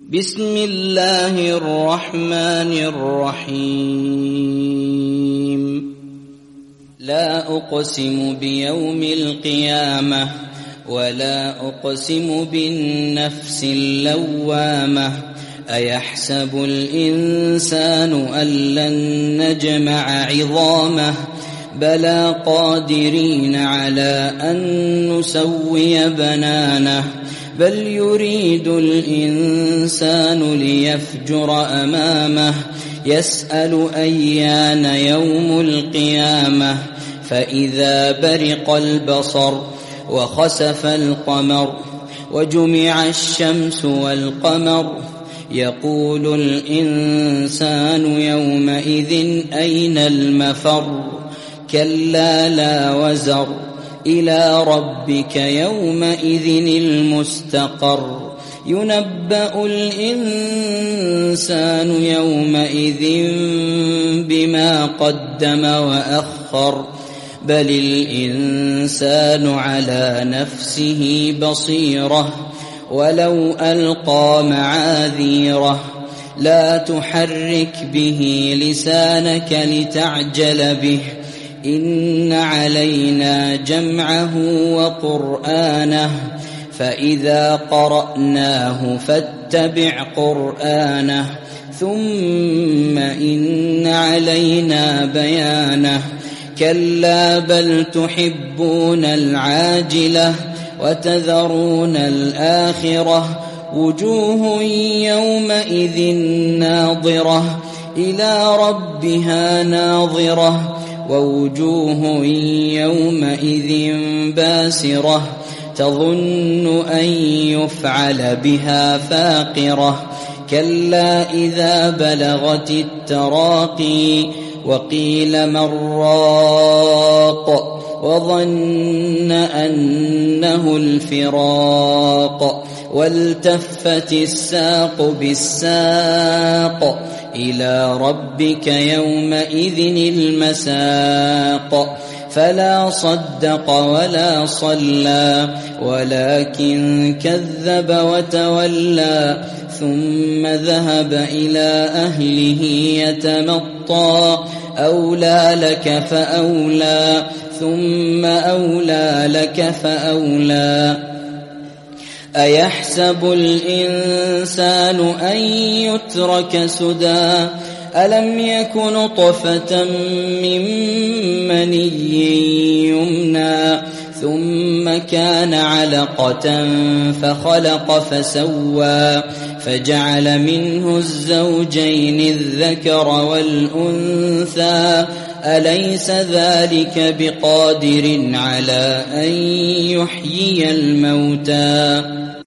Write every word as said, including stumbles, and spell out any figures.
بسم الله الرحمن الرحيم لا أقسم بيوم القيامة ولا أقسم بالنفس اللوامة أيحسب الإنسان أن لن نجمع عظامه بلى قادرين على أن نسوي بنانه بل يريد الإنسان ليفجر أمامه يسأل أيان يوم القيامة فإذا برق البصر وخسف القمر وجمع الشمس والقمر يقول الإنسان يومئذ أين المفر كلا لا وزر إلى ربك يومئذ المستقر ينبأ الإنسان يومئذ بما قدم وأخر بل الإنسان على نفسه بصيرة ولو ألقى معاذيره لا تحرك به لسانك لتعجل به إن علينا جمعه وقرآنه فإذا قرأناه فاتبع قرآنه ثم إن علينا بيانه كلا بل تحبون العاجلة وتذرون الآخرة وجوه يومئذ ناظرة إلى ربها ناظرة ووجوه يومئذ باسرة تظن أن يفعل بها فاقرة كلا إذا بلغت التراقي وقيل من راق وظن أنه الفراق والتفت الساق بالساق إلى ربك يومئذ المساق فلا صدق ولا صلى ولكن كذب وتولى ثم ذهب إلى أهله يتمطى أولى لك فأولى ثم أولى لك فأولى أيحسب الإنسان أن يترك سدى ألم يك نطفة من مني يمنى ثم كان علقة فخلق فسوى فجعل منه الزوجين الذكر والأنثى أليس ذلك بقادر على أن يحيي الموتى